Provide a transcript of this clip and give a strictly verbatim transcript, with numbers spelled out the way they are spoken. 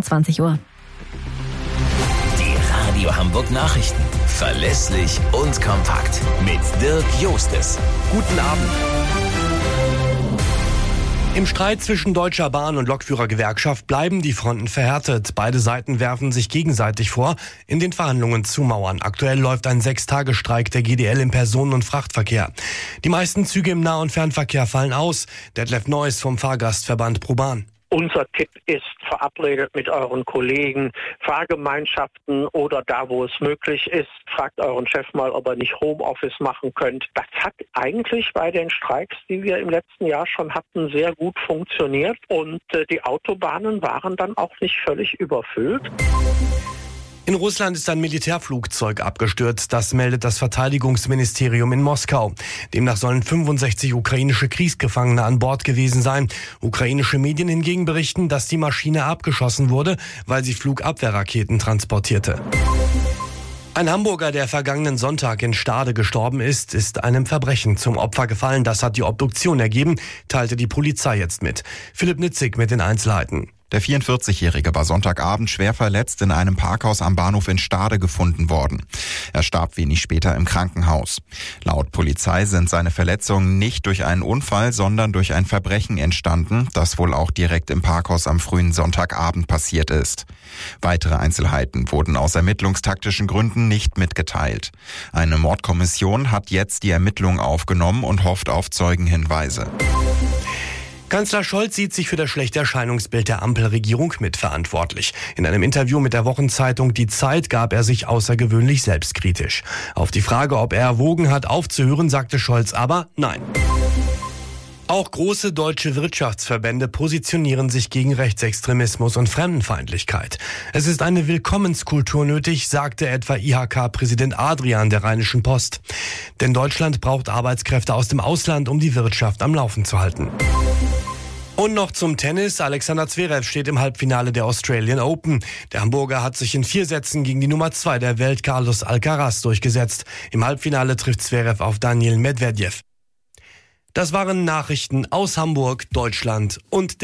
zweiundzwanzig Uhr. Die Radio Hamburg Nachrichten. Verlässlich und kompakt. Mit Dirk Jostes. Guten Abend. Im Streit zwischen Deutscher Bahn und Lokführergewerkschaft bleiben die Fronten verhärtet. Beide Seiten werfen sich gegenseitig vor, in den Verhandlungen zu mauern. Aktuell läuft ein Sechstagestreik der G D L im Personen- und Frachtverkehr. Die meisten Züge im Nah- und Fernverkehr fallen aus. Detlef Neuss vom Fahrgastverband ProBahn. Unser Tipp ist, verabredet mit euren Kollegen, Fahrgemeinschaften oder da, wo es möglich ist, fragt euren Chef mal, ob er nicht Homeoffice machen könnt. Das hat eigentlich bei den Streiks, die wir im letzten Jahr schon hatten, sehr gut funktioniert und äh, die Autobahnen waren dann auch nicht völlig überfüllt. In Russland ist ein Militärflugzeug abgestürzt, das meldet das Verteidigungsministerium in Moskau. Demnach sollen fünfundsechzig ukrainische Kriegsgefangene an Bord gewesen sein. Ukrainische Medien hingegen berichten, dass die Maschine abgeschossen wurde, weil sie Flugabwehrraketen transportierte. Ein Hamburger, der vergangenen Sonntag in Stade gestorben ist, ist einem Verbrechen zum Opfer gefallen. Das hat die Obduktion ergeben, teilte die Polizei jetzt mit. Philipp Nitzig mit den Einzelheiten. Der vierundvierzig-Jährige war Sonntagabend schwer verletzt in einem Parkhaus am Bahnhof in Stade gefunden worden. Er starb wenig später im Krankenhaus. Laut Polizei sind seine Verletzungen nicht durch einen Unfall, sondern durch ein Verbrechen entstanden, das wohl auch direkt im Parkhaus am frühen Sonntagabend passiert ist. Weitere Einzelheiten wurden aus ermittlungstaktischen Gründen nicht mitgeteilt. Eine Mordkommission hat jetzt die Ermittlungen aufgenommen und hofft auf Zeugenhinweise. Kanzler Scholz sieht sich für das schlechte Erscheinungsbild der Ampelregierung mitverantwortlich. In einem Interview mit der Wochenzeitung Die Zeit gab er sich außergewöhnlich selbstkritisch. Auf die Frage, ob er erwogen hat, aufzuhören, sagte Scholz aber nein. Auch große deutsche Wirtschaftsverbände positionieren sich gegen Rechtsextremismus und Fremdenfeindlichkeit. Es ist eine Willkommenskultur nötig, sagte etwa I H K-Präsident Adrian der Rheinischen Post. Denn Deutschland braucht Arbeitskräfte aus dem Ausland, um die Wirtschaft am Laufen zu halten. Und noch zum Tennis. Alexander Zverev steht im Halbfinale der Australian Open. Der Hamburger hat sich in vier Sätzen gegen die Nummer zwei der Welt, Carlos Alcaraz, durchgesetzt. Im Halbfinale trifft Zverev auf Daniil Medvedev. Das waren Nachrichten aus Hamburg, Deutschland und der